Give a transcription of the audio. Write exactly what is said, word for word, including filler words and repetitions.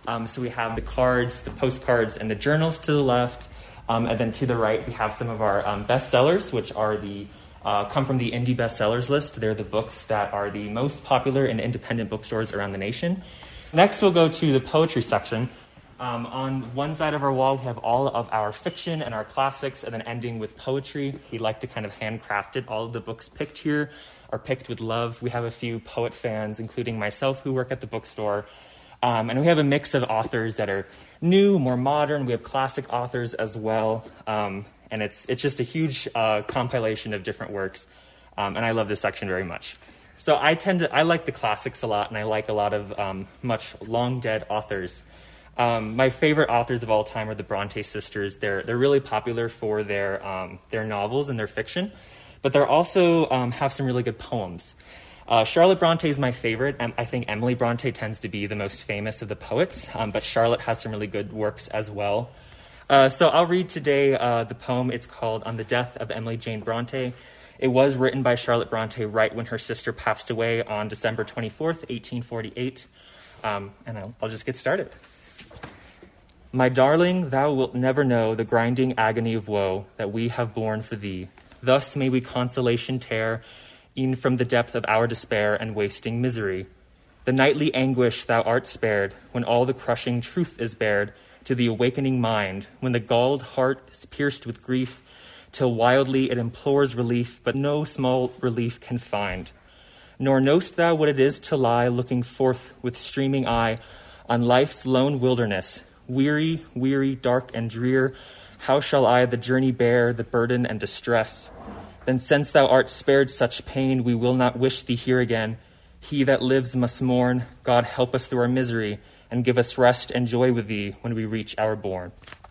Um, so we have the cards, the postcards, and the journals to the left. Um, and then to the right, we have some of our um, bestsellers, which are the uh, come from the indie bestsellers list. They're the books that are the most popular in independent bookstores around the nation. Next, we'll go to the poetry section. Um, on one side of our wall, we have all of our fiction and our classics, and then ending with poetry. We like to kind of handcraft it. All of the books picked here are picked with love. We have a few poet fans, including myself, who work at the bookstore. Um, and we have a mix of authors that are new, more modern. We have classic authors as well. Um, and it's it's just a huge uh, compilation of different works. Um, and I love this section very much. So I tend to, I like the classics a lot, and I like a lot of um, much long-dead authors. Um, my favorite authors of all time are the Bronte sisters. They're they're really popular for their um, their novels and their fiction, but they're also um, have some really good poems. Uh, Charlotte Bronte is my favorite. Um, I think Emily Bronte tends to be the most famous of the poets, um, but Charlotte has some really good works as well. Uh, so I'll read today uh, the poem. It's called On the Death of Emily Jane Bronte. It was written by Charlotte Bronte right when her sister passed away on December twenty-fourth, eighteen forty-eight. Um, and I'll, I'll just get started. My darling, thou wilt never know the grinding agony of woe that we have borne for thee. Thus may we consolation tear, e'en from the depth of our despair and wasting misery. The nightly anguish thou art spared, when all the crushing truth is bared to the awakening mind, when the galled heart is pierced with grief, till wildly it implores relief, but no small relief can find. Nor know'st thou what it is to lie looking forth with streaming eye on life's lone wilderness, weary, weary, dark and drear. How shall I the journey bear, the burden and distress? Then since thou art spared such pain, we will not wish thee here again. He that lives must mourn. God help us through our misery, and give us rest and joy with thee when we reach our bourne.